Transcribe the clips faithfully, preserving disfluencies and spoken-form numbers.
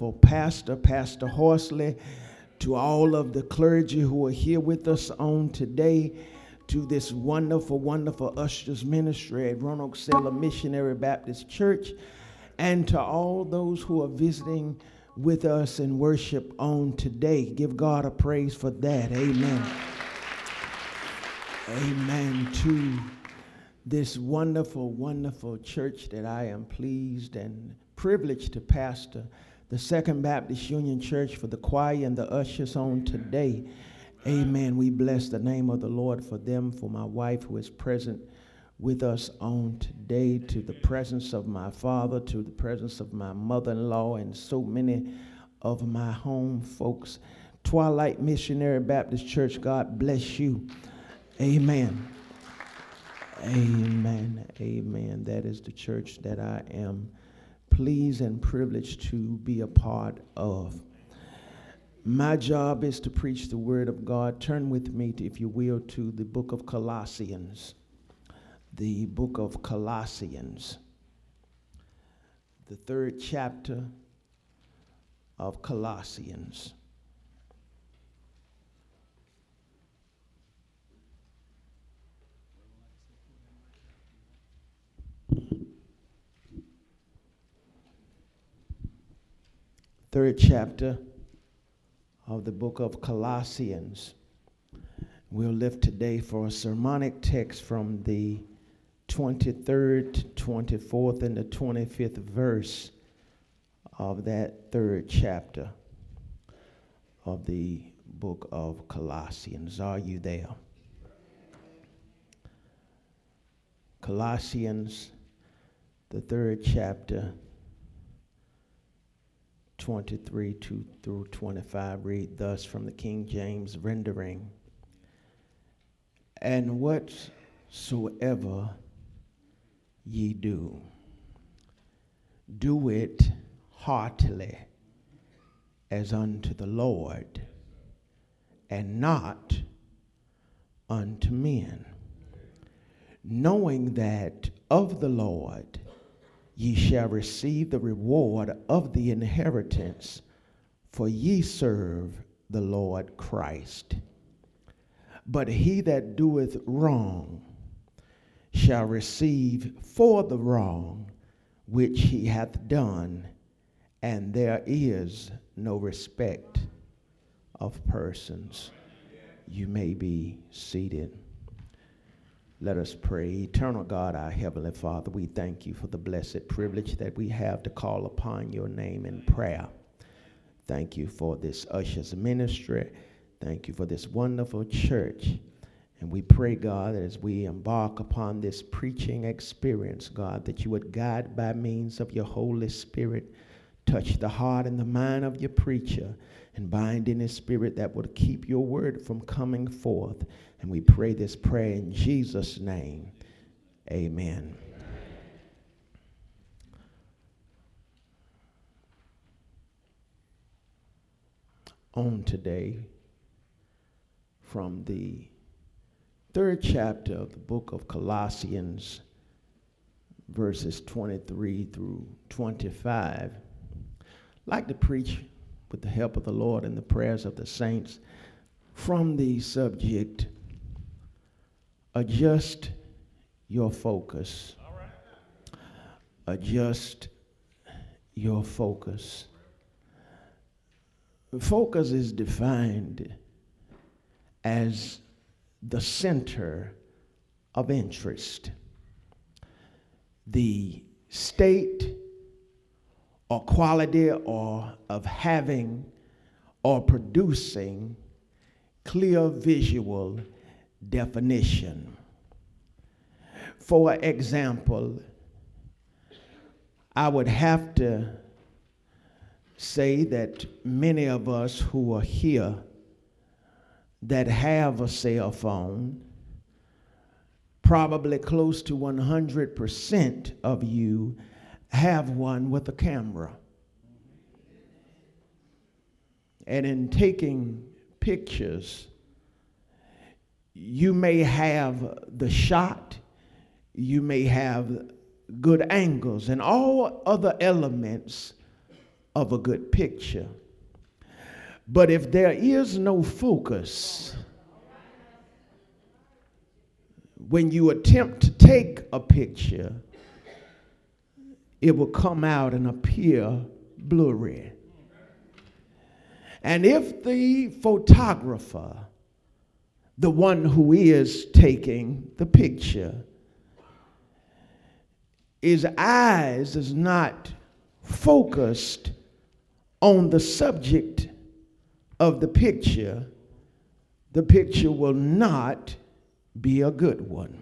wonderful pastor, Pastor Horsley, to all of the clergy who are here with us on today, to this wonderful, wonderful ushers ministry at Roanoke Sailor Missionary Baptist Church, and to all those who are visiting with us in worship on today. Give God a praise for that. Amen. Amen. To this wonderful, wonderful church that I am pleased and privileged to pastor, the Second Baptist Union Church, for the choir and the ushers on today. Amen. We bless the name of the Lord for them, for my wife who is present with us on today, to the presence of my father, to the presence of my mother-in-law, and so many of my home folks. Twilight Missionary Baptist Church, God bless you. Amen. Amen. Amen. That is the church that I am pleased and privileged to be a part of. My job is to preach the word of God. Turn with me, to, if you will, to the book of Colossians. The book of Colossians. The third chapter of Colossians. Third chapter of the book of Colossians. We'll lift today for a sermonic text from the twenty-third, twenty-fourth, and the twenty-fifth verse of that third chapter of the book of Colossians. Are you there? Colossians, the third chapter, twenty-three to, through twenty-five, read thus from the King James rendering. And whatsoever ye do, do it heartily as unto the Lord, and not unto men, knowing that of the Lord ye shall receive the reward of the inheritance, for ye serve the Lord Christ. But he that doeth wrong shall receive for the wrong which he hath done, and there is no respect of persons. You may be seated. Let us pray. Eternal God, our Heavenly Father, we thank you for the blessed privilege that we have to call upon your name in prayer. Thank you for this ushers ministry. Thank you for this wonderful church. And we pray, God, that as we embark upon this preaching experience, God, that you would guide by means of your Holy Spirit, touch the heart and the mind of your preacher, and bind in his spirit that would keep your word from coming forth. And we pray this prayer in Jesus' name. Amen. On today, from the third chapter of the book of Colossians, verses twenty-three through twenty-five, I'd like to preach with the help of the Lord and the prayers of the saints from the subject, adjust your focus. All right. Adjust your focus. Focus is defined as the center of interest, the state or quality or of having or producing clear visual definition. For example, I would have to say that many of us who are here that have a cell phone, probably close to one hundred percent of you have one with a camera. And in taking pictures, you may have the shot, you may have good angles, and all other elements of a good picture. But if there is no focus, when you attempt to take a picture, it will come out and appear blurry. And if the photographer, the one who is taking the picture, his eyes is not focused on the subject of the picture, the picture will not be a good one.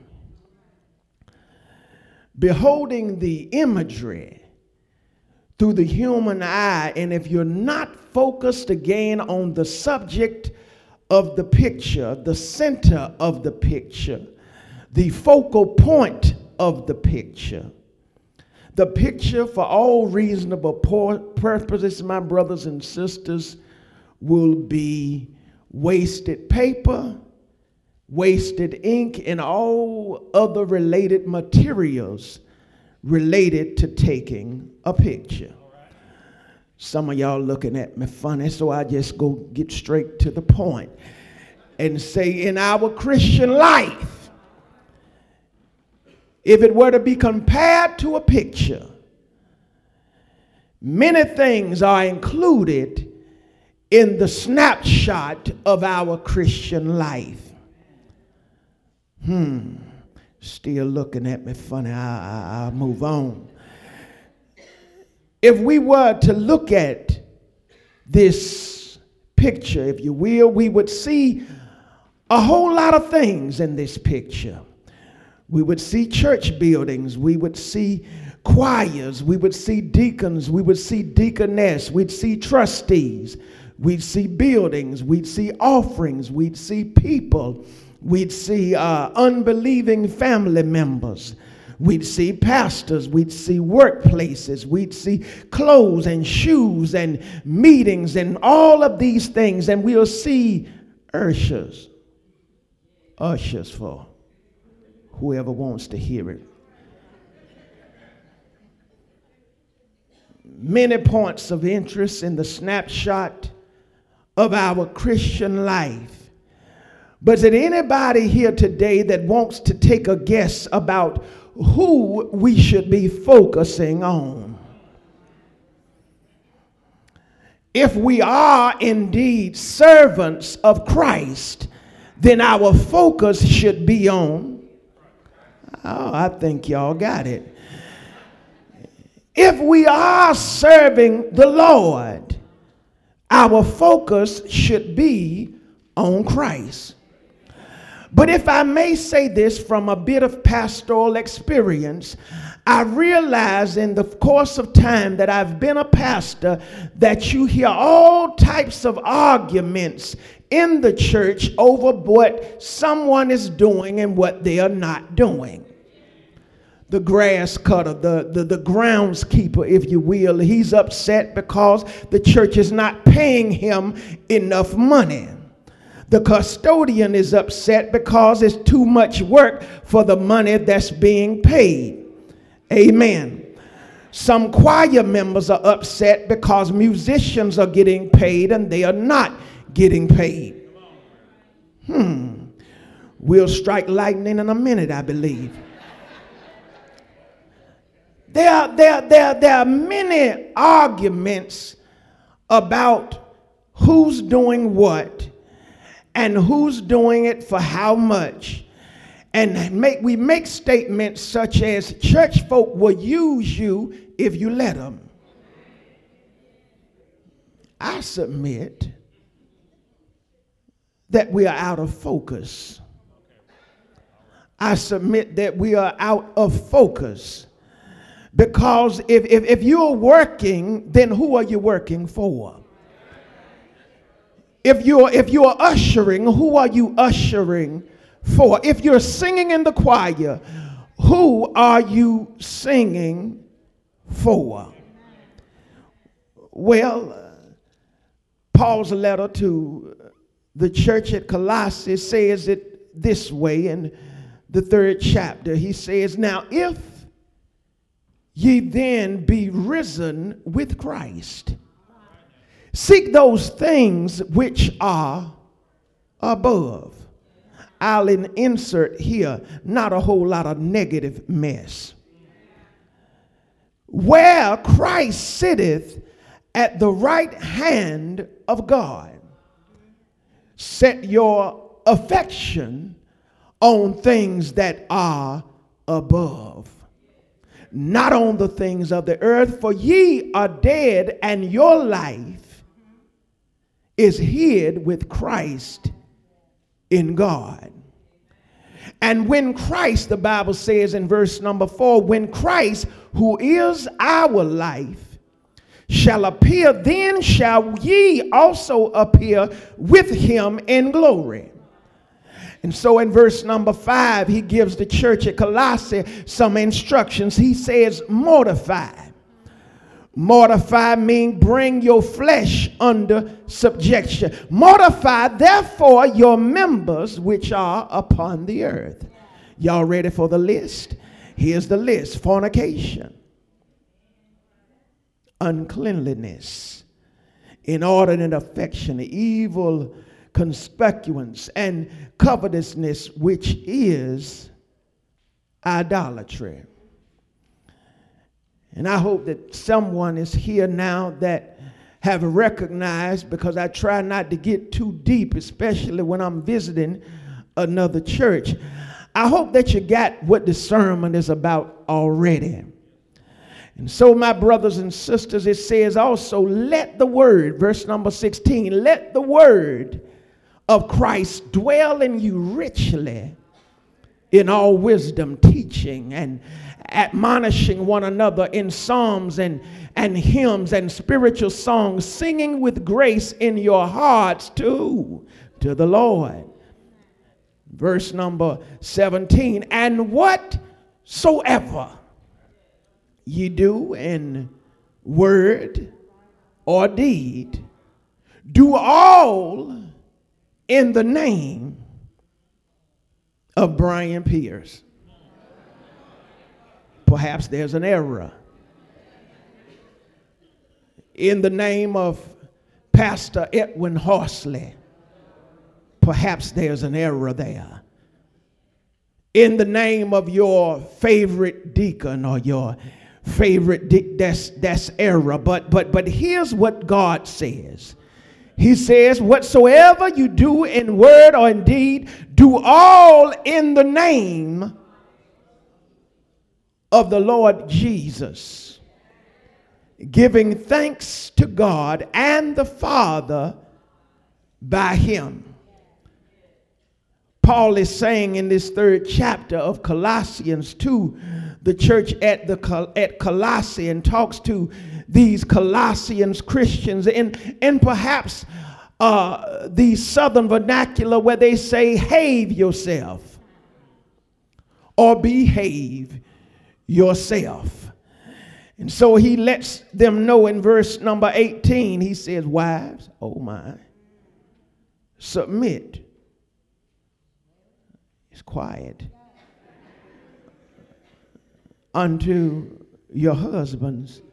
Beholding the imagery through the human eye, and if you're not focused again on the subject of the picture, the center of the picture, the focal point of the picture, the picture for all reasonable purposes, my brothers and sisters, will be wasted paper, wasted ink, and all other related materials related to taking a picture. Some of y'all looking at me funny, so I just go get straight to the point and say, in our Christian life, if it were to be compared to a picture, many things are included in the snapshot of our Christian life. Hmm, still looking at me funny, I, I, I'll move on. If we were to look at this picture, if you will, we would see a whole lot of things in this picture. We would see church buildings, we would see choirs, we would see deacons, we would see deaconess, we'd see trustees, we'd see buildings, we'd see offerings, we'd see people, we'd see uh, unbelieving family members, we'd see pastors, we'd see workplaces, we'd see clothes and shoes and meetings and all of these things, and we'll see ushers, ushers for whoever wants to hear it. Many points of interest in the snapshot of our Christian life. But is there anybody here today that wants to take a guess about who we should be focusing on? If we are indeed servants of Christ, then our focus should be on, oh, I think y'all got it. If we are serving the Lord, our focus should be on Christ. But if I may say this from a bit of pastoral experience, I realize in the course of time that I've been a pastor that you hear all types of arguments in the church over what someone is doing and what they are not doing. The grass cutter, the, the, the groundskeeper, if you will, he's upset because the church is not paying him enough money. The custodian is upset because it's too much work for the money that's being paid. Amen. Some choir members are upset because musicians are getting paid and they are not getting paid. Hmm. We'll strike lightning in a minute, I believe. There, there, there, there are many arguments about who's doing what and who's doing it for how much. And make, we make statements such as church folk will use you if you let them. I submit that we are out of focus. I submit that we are out of focus. Because if, if, if you're working, then who are you working for? If you're, if you're ushering, who are you ushering for? If you're singing in the choir, who are you singing for? Well, uh, Paul's letter to the church at Colossae says it this way in the third chapter. He says, now if ye then be risen with Christ, Seek those things which are above. I'll insert here not a whole lot of negative mess. Where Christ sitteth at the right hand of God. Set your affection on things that are above, not on the things of the earth, for ye are dead, and your life is hid with Christ in God. And when Christ, the Bible says in verse number four, when Christ, who is our life, shall appear, then shall ye also appear with him in glory. And so in verse number five, he gives the church at Colossae some instructions. He says, mortify. Mortify means bring your flesh under subjection. Mortify, therefore, your members which are upon the earth. Y'all ready for the list? Here's the list. Fornication, uncleanliness, inordinate affection, evil concupiscence, and covetousness, which is idolatry. And I hope that someone is here now that have recognized, because I try not to get too deep, especially when I'm visiting another church. I hope that you got what the sermon is about already. And so, my brothers and sisters, it says also, let the word, verse number sixteen, let the word of Christ dwell in you richly in all wisdom, teaching and admonishing one another in psalms and, and hymns and spiritual songs, singing with grace in your hearts to, to the Lord. Verse number seventeen, and whatsoever ye do in word or deed, do all in the name of Brian Pierce. Perhaps there's an error. In the name of Pastor Edwin Horsley. Perhaps there's an error there. In the name of your favorite deacon or your favorite de- that's that's error. But but but here's what God says. He says, whatsoever you do in word or in deed, do all in the name of the Lord Jesus, giving thanks to God and the Father by him. Paul is saying in this third chapter of Colossians to the church at the at Colossae, and talks to these Colossians Christians in, in perhaps uh, the southern vernacular where they say, "Have yourself," or "Behave yourself." And so he lets them know in verse number eighteen, he says, wives, oh my, submit. It's quiet. Unto your husbands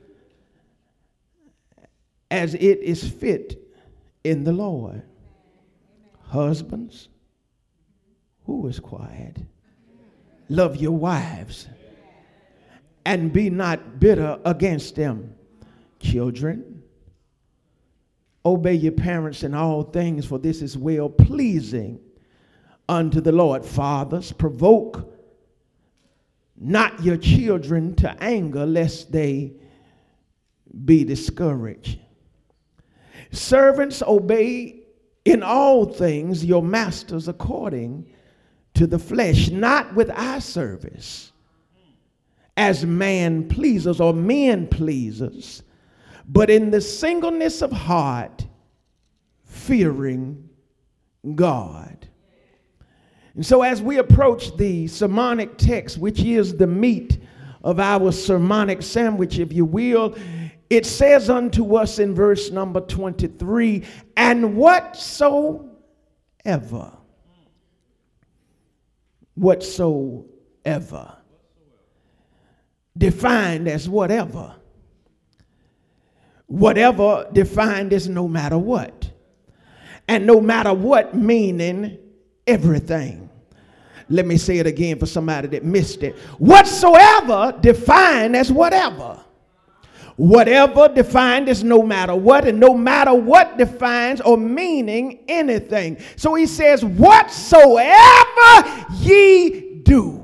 as it is fit in the Lord. Husbands, who is quiet? Love your wives and be not bitter against them. Children, obey your parents in all things, for this is well pleasing unto the Lord. Fathers, provoke not your children to anger, lest they be discouraged. Servants, obey in all things your masters according to the flesh, not with eye service as man pleasers or men pleasers, but in the singleness of heart, fearing God. And so as we approach the sermonic text, which is the meat of our sermonic sandwich, if you will, it says unto us in verse number twenty-three, and whatsoever, whatsoever, defined as whatever. Whatever defined as no matter what. And no matter what meaning everything. Let me say it again for somebody that missed it. Whatsoever defined as whatever. Whatever defined as no matter what, and no matter what defines or meaning anything. So he says, whatsoever ye do.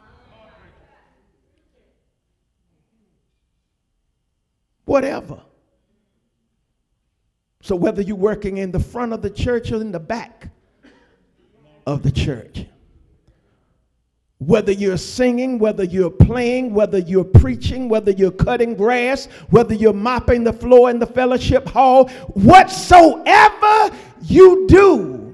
Whatever. So whether you're working in the front of the church or in the back of the church, whether you're singing, whether you're playing, whether you're preaching, whether you're cutting grass, whether you're mopping the floor in the fellowship hall, whatsoever you do,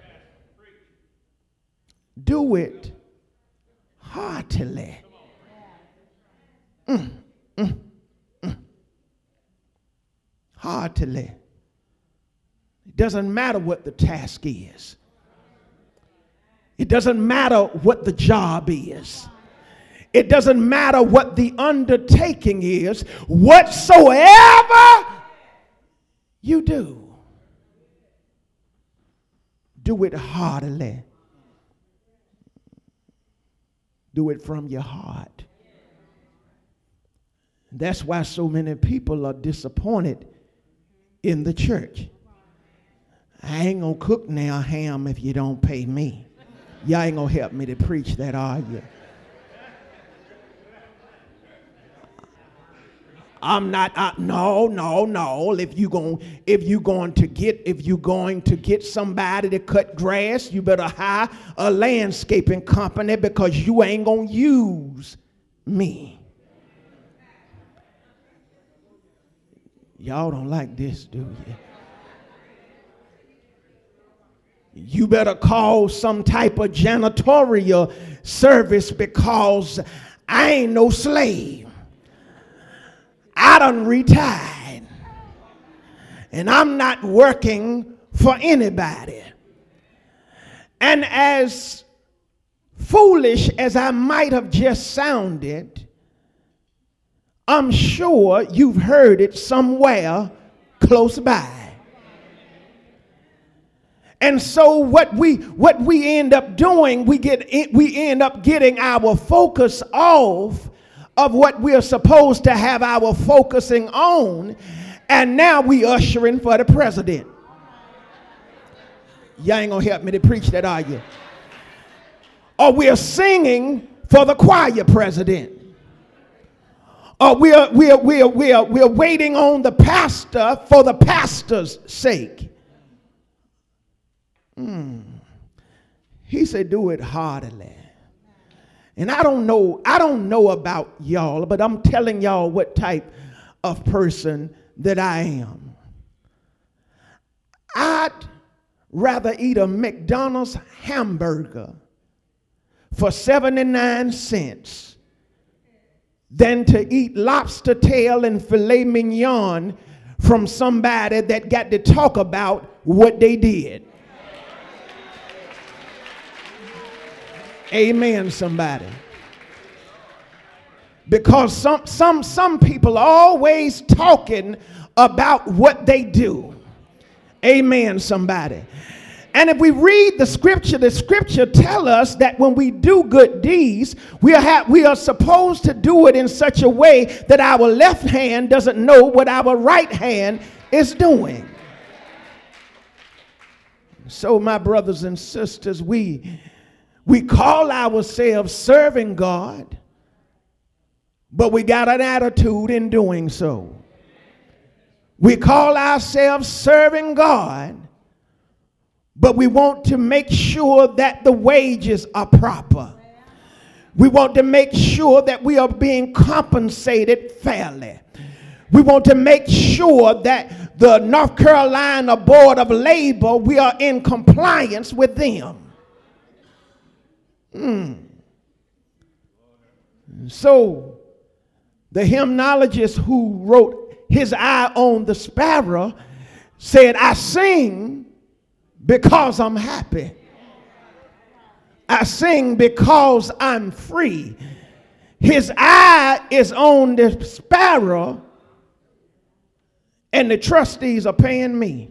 do it heartily. Mm, mm, mm. Heartily. It doesn't matter what the task is. It doesn't matter what the job is. It doesn't matter what the undertaking is. Whatsoever you do, do it heartily. Do it from your heart. That's why so many people are disappointed in the church. I ain't gonna cook now ham if you don't pay me. Y'all ain't gonna help me to preach that, are you? I'm not. Uh, no, no, no. If you going, if you going to get, if you going to get somebody to cut grass, you better hire a landscaping company because you ain't gonna use me. Y'all don't like this, do you? You better call some type of janitorial service because I ain't no slave. I done retired. And I'm not working for anybody. And as foolish as I might have just sounded, I'm sure you've heard it somewhere close by. And so what we what we end up doing, we get we end up getting our focus off of what we're supposed to have our focusing on, and now we ushering for the president. Y'all ain't gonna help me to preach that, are you? Or we're singing for the choir president. Or we're we're we're we're we're waiting on the pastor for the pastor's sake. Mm. He said, do it heartily. And I don't know, I don't know about y'all, but I'm telling y'all what type of person that I am. I'd rather eat a McDonald's hamburger for seventy-nine cents than to eat lobster tail and filet mignon from somebody that got to talk about what they did. Amen, somebody. Because some some some people are always talking about what they do. Amen, somebody. And if we read the scripture, the scripture tell us that when we do good deeds, we are ha- we are supposed to do it in such a way that our left hand doesn't know what our right hand is doing. So, my brothers and sisters, we We call ourselves serving God, but we got an attitude in doing so. We call ourselves serving God, but we want to make sure that the wages are proper. We want to make sure that we are being compensated fairly. We want to make sure that the North Carolina Board of Labor, we are in compliance with them. Hmm. So the hymnologist who wrote His Eye on the Sparrow said, I sing because I'm happy. I sing because I'm free. His eye is on the sparrow and the trustees are paying me.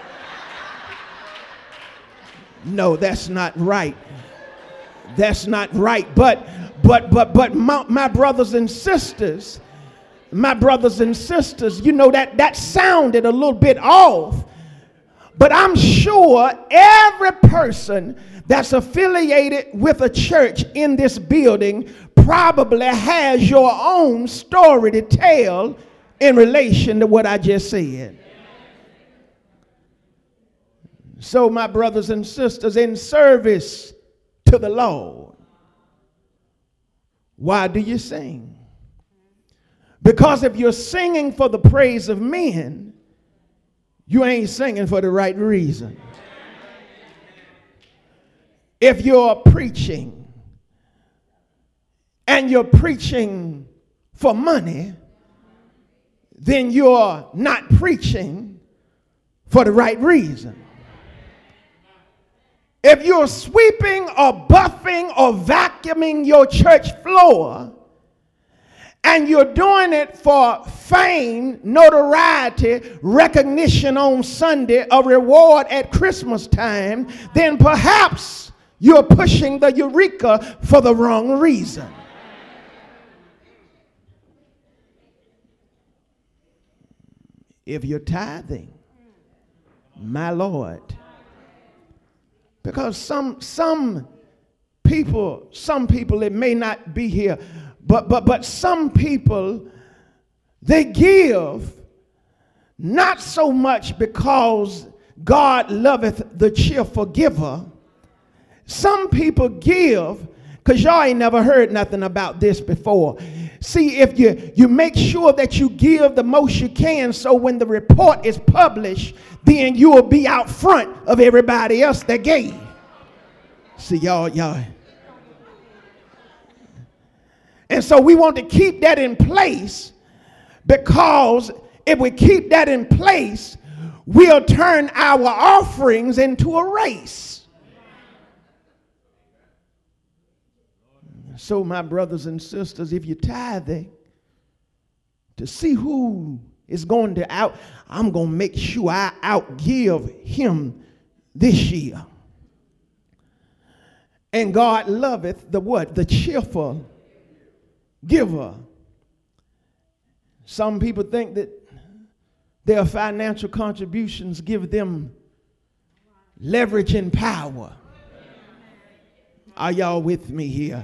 No, that's not right. That's not right. But, but, but, but my, my brothers and sisters, my brothers and sisters, you know, that, that sounded a little bit off. But I'm sure every person that's affiliated with a church in this building probably has your own story to tell in relation to what I just said. So, my brothers and sisters, in service to the Lord, why do you sing? Because if you're singing for the praise of men, you ain't singing for the right reason. If you're preaching and you're preaching for money, then you're not preaching for the right reason. If you're sweeping or buffing or vacuuming your church floor and you're doing it for fame, notoriety, recognition on Sunday, a reward at Christmas time, then perhaps you're pushing the eureka for the wrong reason. If you're tithing, my Lord, because some some people, some people, it may not be here, but but but some people, they give not so much because God loveth the cheerful giver. Some people give because y'all ain't never heard nothing about this before. See, if you, you make sure that you give the most you can, so when the report is published, then you will be out front of everybody else that gave. See, y'all, y'all. And so we want to keep that in place, because if we keep that in place, we'll turn our offerings into a race. So, my brothers and sisters, if you're tithing, to see who is going to out, I'm going to make sure I outgive him this year. And God loveth the what? The cheerful giver. Some people think that their financial contributions give them leverage and power. Are y'all with me here?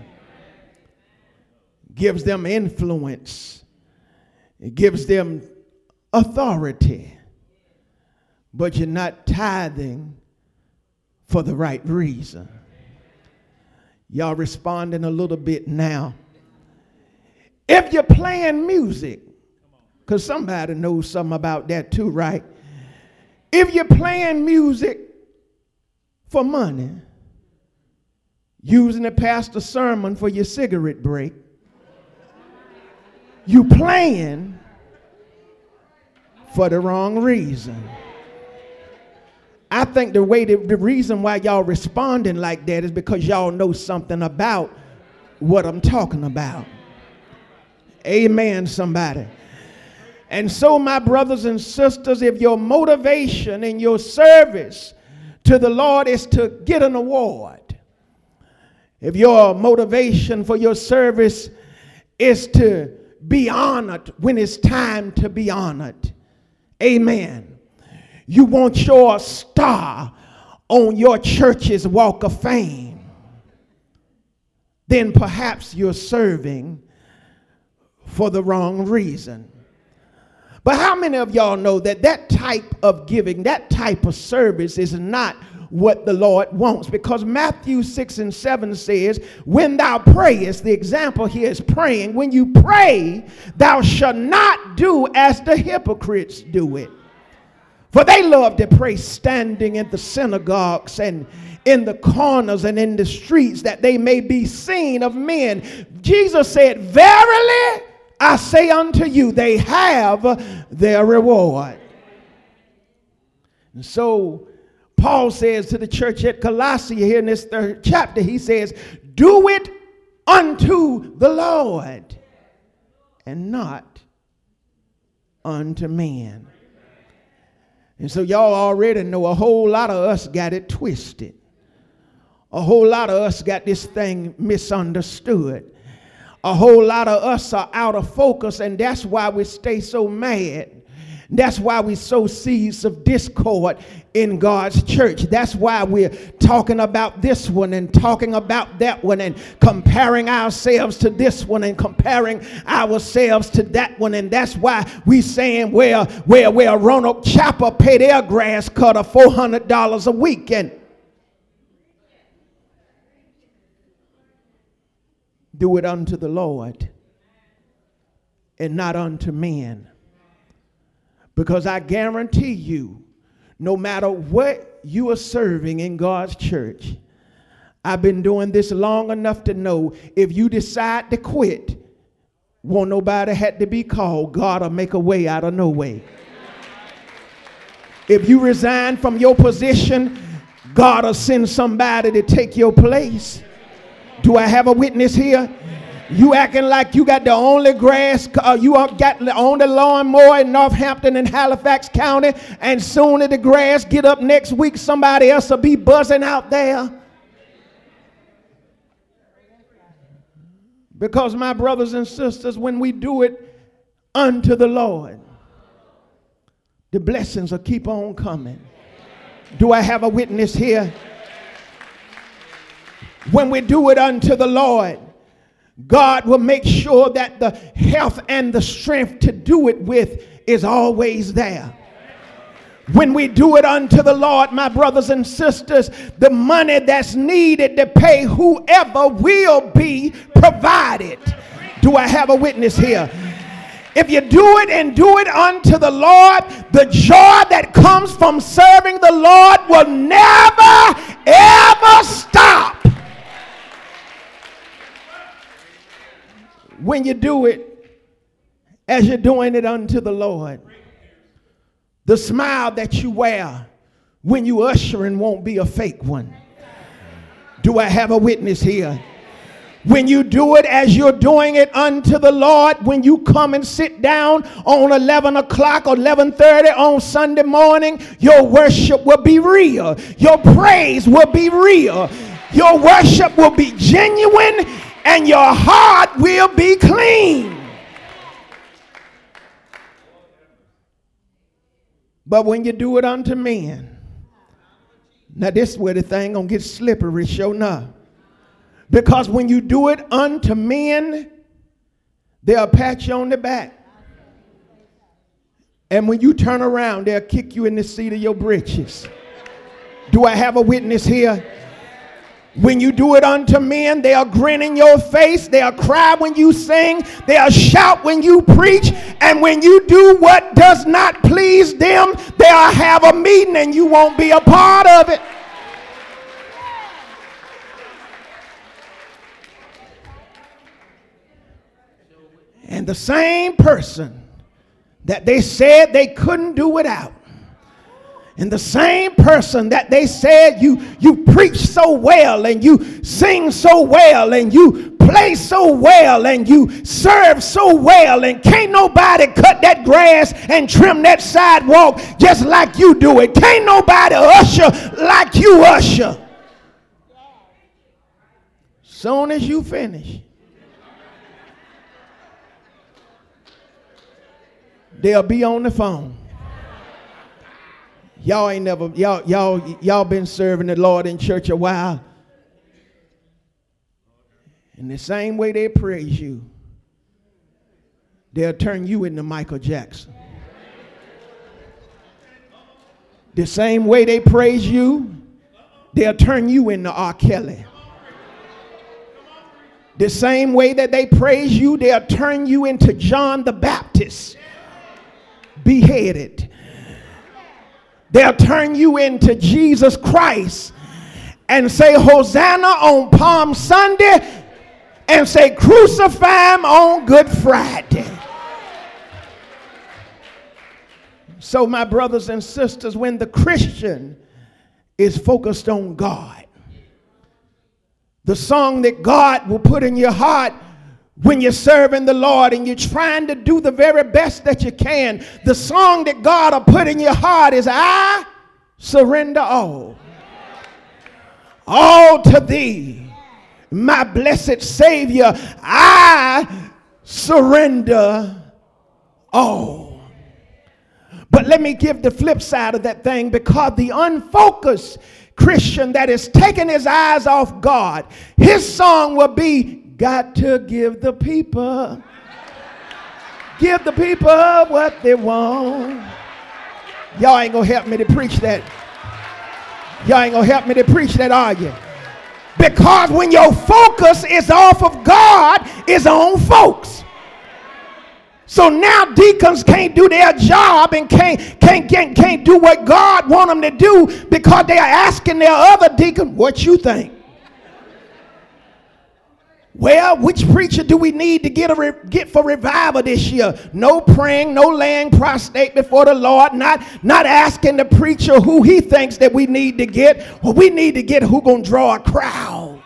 Gives them influence. It gives them authority. But you're not tithing for the right reason. Y'all responding a little bit now. If you're playing music, because somebody knows something about that too, right? If you're playing music for money, using the pastor's sermon for your cigarette break, you playing for the wrong reason. I think the way the, the reason why y'all responding like that is because y'all know something about what I'm talking about. Amen, somebody. And so, my brothers and sisters, if your motivation in your service to the Lord is to get an award, if your motivation for your service is to be honored when it's time to be honored, amen, you want your star on your church's walk of fame, then perhaps you're serving for the wrong reason. But how many of y'all know that that type of giving, that type of service is not what the Lord wants? Because Matthew six and seven says, when thou prayest, the example here is praying, when you pray, thou shalt not do as the hypocrites do it. For they love to pray standing in the synagogues and in the corners and in the streets, that they may be seen of men. Jesus said, verily I say unto you, they have their reward. And so Paul says to the church at Colossae here in this third chapter, he says, do it unto the Lord and not unto men. And so y'all already know a whole lot of us got it twisted. A whole lot of us got this thing misunderstood. A whole lot of us are out of focus, and that's why we stay so mad. That's why we sow seeds of discord in God's church. That's why we're talking about this one and talking about that one and comparing ourselves to this one and comparing ourselves to that one. And that's why we saying, well, well, well, Ronald Chapel pay their grass cutter four hundred dollars a week. And do it unto the Lord and not unto men. Because I guarantee you, no matter what you are serving in God's church, I've been doing this long enough to know if you decide to quit, won't nobody have to be called. God will make a way out of no way. If you resign from your position, God will send somebody to take your place. Do I have a witness here? You acting like you got the only grass, uh, you got the only lawnmower in Northampton and Halifax County, and soon as the grass get up next week, somebody else will be buzzing out there. Because my brothers and sisters, when we do it unto the Lord, the blessings will keep on coming. Do I have a witness here? When we do it unto the Lord, God will make sure that the health and the strength to do it with is always there. When we do it unto the Lord, my brothers and sisters, the money that's needed to pay whoever will be provided. Do I have a witness here? If you do it and do it unto the Lord, the joy that comes from serving the Lord will never, ever stop. When you do it as you're doing it unto the Lord, the smile that you wear when you ushering won't be a fake one. Do I have a witness here? When you do it as you're doing it unto the Lord, when you come and sit down on eleven o'clock or eleven thirty on Sunday morning, your worship will be real. Your praise will be real. Your worship will be genuine. And your heart will be clean. But when you do it unto men, now this is where the thing gonna get slippery, sure enough. Because when you do it unto men, they'll pat you on the back. And when you turn around, they'll kick you in the seat of your britches. Do I have a witness here? When you do it unto men, they'll grin in your face, they'll cry when you sing, they'll shout when you preach, and when you do what does not please them, they'll have a meeting and you won't be a part of it. And the same person that they said they couldn't do without, and the same person that they said you you preach so well and you sing so well and you play so well and you serve so well, and can't nobody cut that grass and trim that sidewalk just like you do it. Can't nobody usher like you usher. Soon as you finish, they'll be on the phone. Y'all ain't never, y'all, y'all, y'all been serving the Lord in church a while. In the same way they praise you, they'll turn you into Michael Jackson. The same way they praise you, they'll turn you into R. Kelly. The same way that they praise you, they'll turn you into John the Baptist, beheaded. They'll turn you into Jesus Christ and say Hosanna on Palm Sunday and say crucify him on Good Friday. So my brothers and sisters, when the Christian is focused on God, the song that God will put in your heart When you're serving the Lord and you're trying to do the very best that you can, the song that God will put in your heart is, I surrender all. All to thee, my blessed Savior, I surrender all. But let me give the flip side of that thing, because the unfocused Christian that is taking his eyes off God, his song will be, got to give the people, give the people what they want. Y'all ain't gonna help me to preach that. Y'all ain't gonna help me to preach that, are you? Because when your focus is off of God, it's on folks. So now deacons can't do their job and can't, can't, can't, can't do what God want them to do, because they are asking their other deacon, what you think? Well, which preacher do we need to get, a re- get for revival this year? No praying, no laying prostrate before the Lord, not, not asking the preacher who he thinks that we need to get. Well, we need to get who gonna draw a crowd.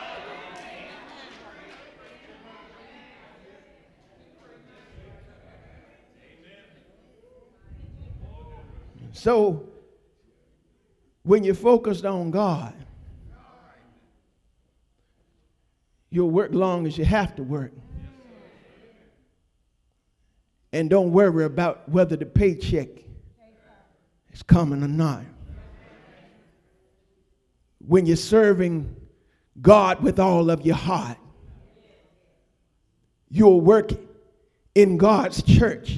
So, when you're focused on God, you'll work long as you have to work. And don't worry about whether the paycheck is coming or not. When you're serving God with all of your heart, you'll work in God's church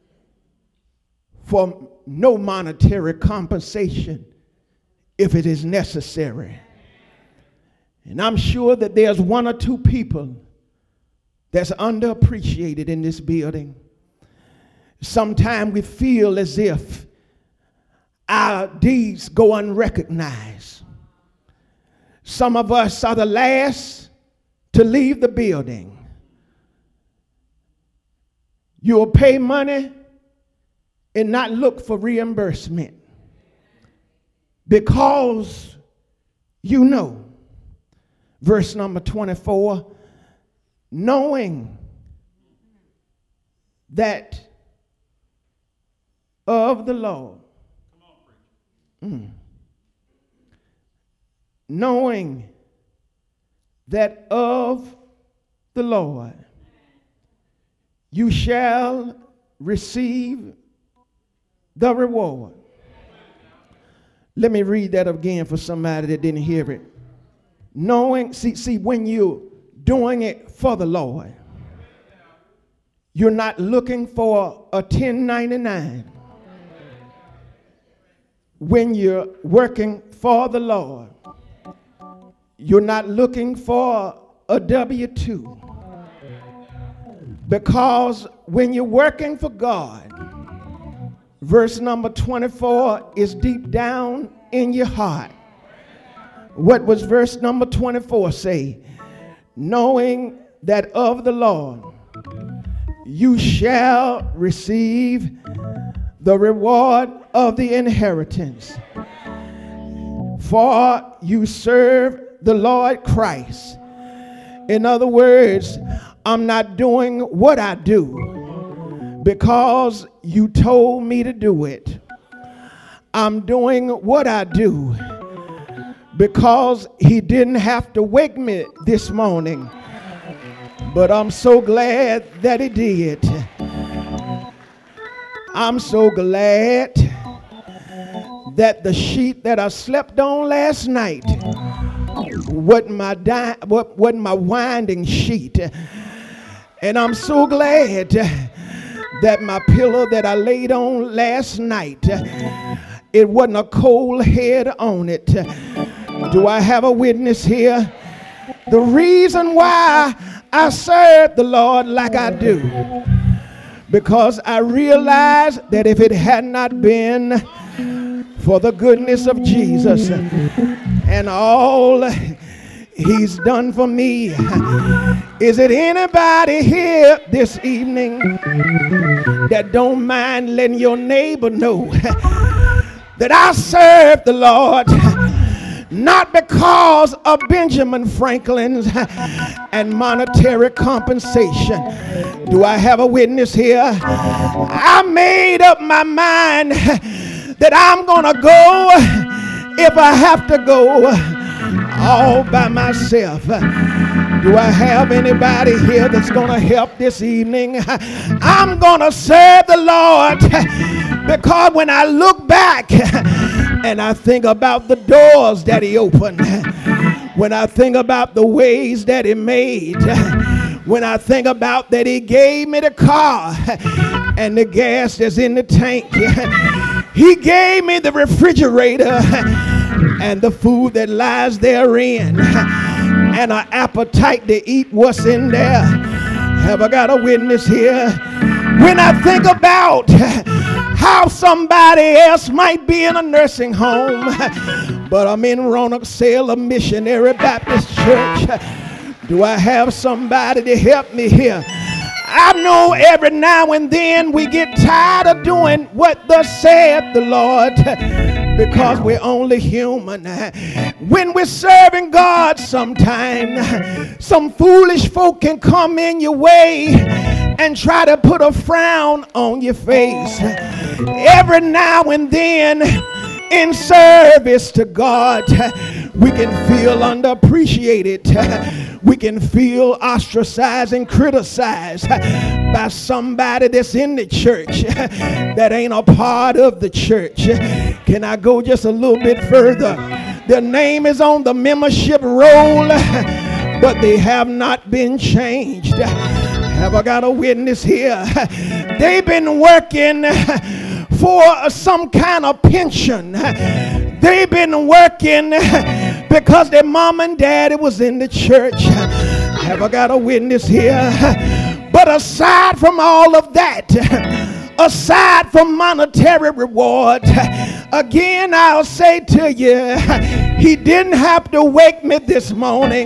for no monetary compensation if it is necessary. And I'm sure that there's one or two people that's underappreciated in this building. Sometimes we feel as if our deeds go unrecognized. Some of us are the last to leave the building. You'll pay money and not look for reimbursement, because you know, verse number twenty-four, knowing that of the Lord, mm, knowing that of the Lord you shall receive the reward. Let me read that again for somebody that didn't hear it. Knowing, see, see, when you're doing it for the Lord, you're not looking for a ten ninety-nine. When you're working for the Lord, you're not looking for a W two. Because when you're working for God, verse number twenty-four is deep down in your heart. What was verse number twenty-four say? Knowing that of the Lord you shall receive the reward of the inheritance. For you serve the Lord Christ. In other words, I'm not doing what I do because you told me to do it. I'm doing what I do because he didn't have to wake me this morning. But I'm so glad that he did. I'm so glad that the sheet that I slept on last night wasn't my, di- wasn't my winding sheet. And I'm so glad that my pillow that I laid on last night, it wasn't a cold head on it. Do I have a witness here? The reason why I serve the Lord like I do, because I realize that if it had not been for the goodness of Jesus and all he's done for me, is it anybody here this evening that don't mind letting your neighbor know that I serve the Lord not because of Benjamin Franklin's and monetary compensation. Do I have a witness here? I made up my mind that I'm gonna go if I have to go all by myself. Do I have anybody here that's gonna help this evening? I'm gonna serve the Lord, because when I look back and I think about the doors that he opened, when I think about the ways that he made, when I think about that he gave me the car and the gas that's in the tank, he gave me the refrigerator and the food that lies therein, and an appetite to eat what's in there. Have I got a witness here? When I think about how somebody else might be in a nursing home, but I'm in Roanoke Sailor Missionary Baptist Church. Do I have somebody to help me here? I know every now and then we get tired of doing what thus said the Lord, because we're only human. When we're serving God, sometimes some foolish folk can come in your way and try to put a frown on your face. Every now and then in service to God, we can feel underappreciated. We can feel ostracized and criticized by somebody that's in the church that ain't a part of the church. Can I go just a little bit further? Their name is on the membership roll, but they have not been changed. Have I got a witness here? They've been working for some kind of pension. They've been working because their mom and daddy was in the church. Have I got a witness here? But aside from all of that, aside from monetary reward, again I'll say to you, he didn't have to wake me this morning,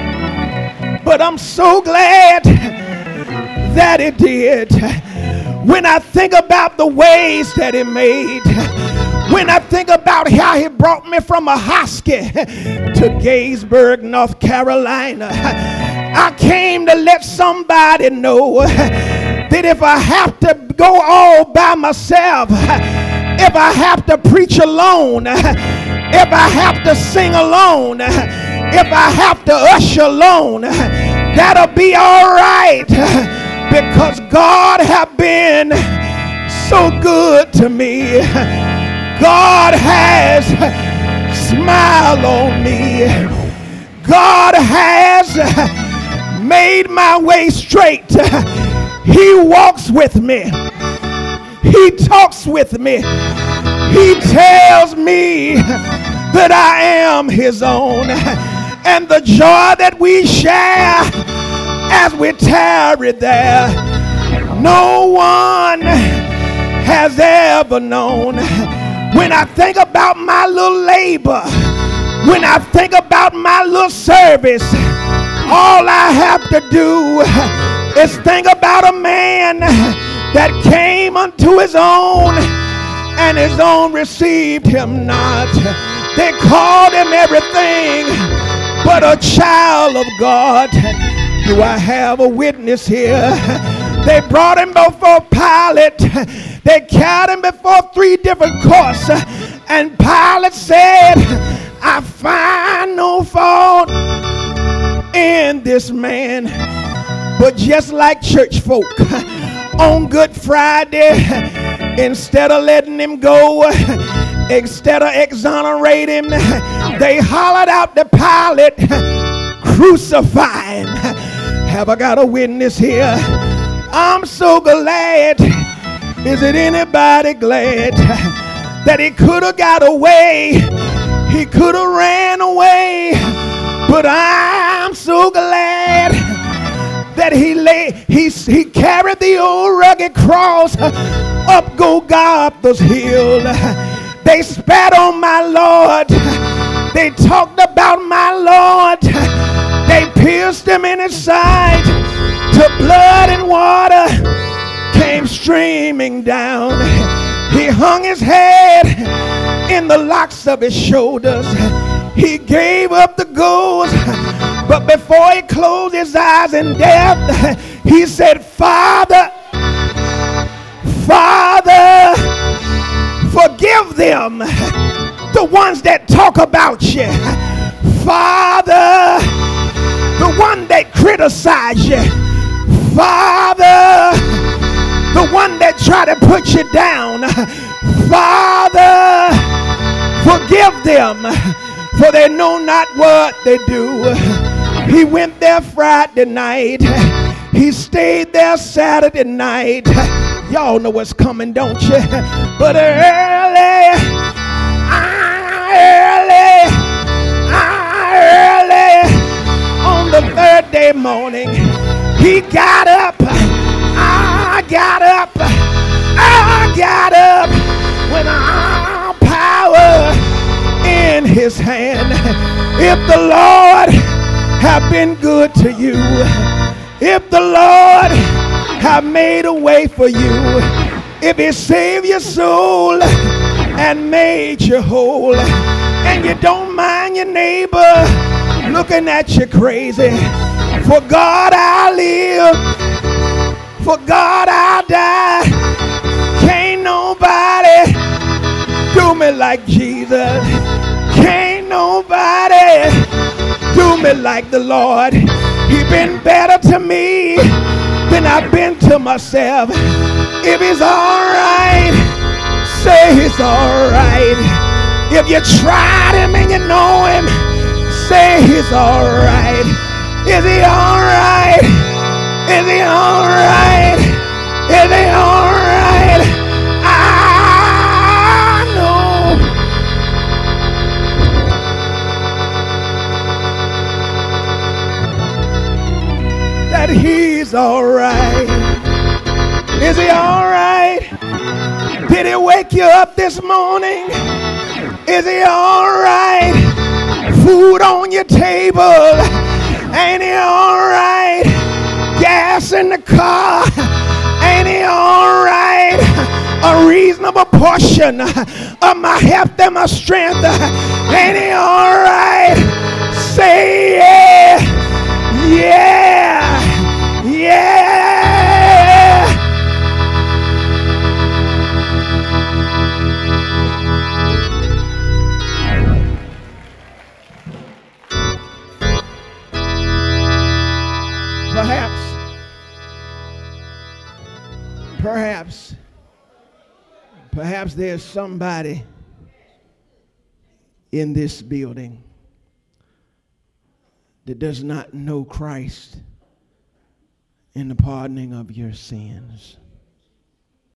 but I'm so glad that he did. When I think about the ways that he made, when I think about how he brought me from a hosky to Gaysburg, North Carolina, I came to let somebody know that if I have to go all by myself, if I have to preach alone, if I have to sing alone, if I have to usher alone, that'll be all right, because God has been so good to me. God has smiled on me. God has made my way straight. He walks with me. He talks with me. He tells me that I am his own. And the joy that we share as we tarry there, no one has ever known. When I think about my little labor, when I think about my little service, all I have to do is think about a man that came unto his own, and his own received him not. They called him everything but a child of God. Do I have a witness here? They brought him before Pilate. They carried him before three different courts. And Pilate said, I find no fault in this man. But just like church folk, on Good Friday, instead of letting him go, instead of exonerating him, they hollered out to Pilate, crucify him. Have I got a witness here? I'm so glad. Is it anybody glad that he could have got away? He could have ran away. But I'm so glad that he lay, he, he carried the old rugged cross up Golgotha's hill. They spat on my Lord. They talked about my Lord. They pierced him in his side till blood and water came streaming down. He hung his head in the locks of his shoulders. He gave up the ghost, but before he closed his eyes in death, he said, Father, Father, forgive them, the ones that talk about you. Father, the one that criticize you. Father, the one that try to put you down. Father, forgive them, for they know not what they do. He went there Friday night. He stayed there Saturday night. Y'all know what's coming, don't you? But early, early, early on the third day morning, he got up. I got up. I got up with all power in his hand. If the Lord have been good to you, if the Lord have made a way for you, if he saved your soul and made you whole, and you don't mind your neighbor looking at you crazy, for God I live, for God I die. Can't nobody do me like Jesus. Can't nobody do me like the Lord. He been better to me than I've been to myself. If he's all right, say he's all right. If you tried him and you know him, say he's all right. Is he all right? Is he all right? Is he all right? I know that he's all right. Is he all right? Did he wake you up this morning? Is he all right? Food on your table? Ain't he all right? Gas in the car? Ain't he all right? A reasonable portion of my health and my strength? Ain't he all right? Say yeah, yeah, yeah. Perhaps, perhaps, perhaps there's somebody in this building that does not know Christ in the pardoning of your sins.